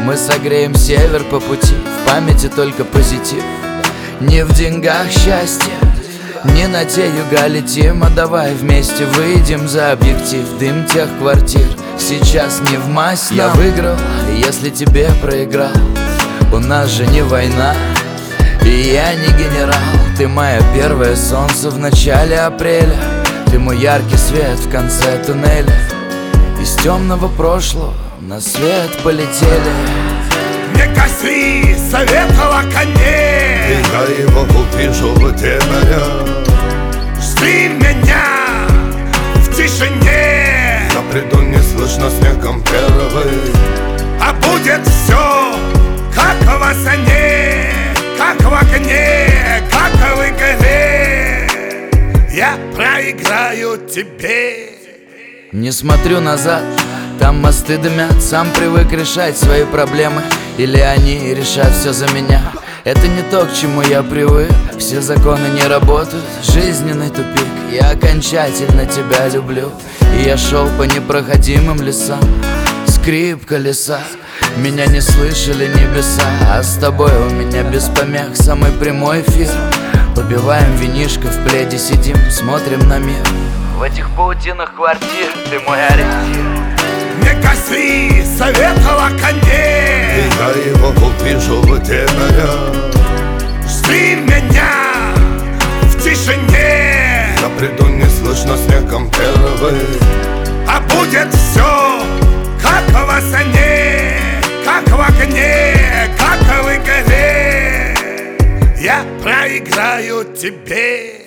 Мы согреем север по пути, в памяти только позитив. Не в деньгах счастье, не на те юга летим, а давай вместе выйдем за объектив. Дым тех квартир сейчас не в масть нам. Я выиграл, если тебе проиграл. У нас же не война, и я не генерал. Ты мое первое солнце в начале апреля. Ты мой яркий свет в конце туннеля. Из темного прошлого на свет полетели. Не коси советова коней, я его увижу в темноте. жди меня в тишине. Я приду, не слышно снегом первый. А будет все, как во сне, как в огне, как в игре. Я проиграю тебе. Не смотрю назад, там мосты дымят. Сам привык решать свои проблемы, или они решат все за меня. Это не то, к чему я привык. Все законы не работают, жизненный тупик. Я окончательно тебя люблю, и я шел по непроходимым лесам. Скрип колеса, меня не слышали небеса. А с тобой у меня без помех самый прямой эфир. Попиваем винишко, в пледе сидим, смотрим на мир. В этих паутинах квартир ты мой ориентир. Не коси советова коней, Я его увижу в темноте. жди меня в тишине. Я приду, не слышно снегом первый. А будет все, как во сне, как в огне, как в игре. Я проиграю тебе.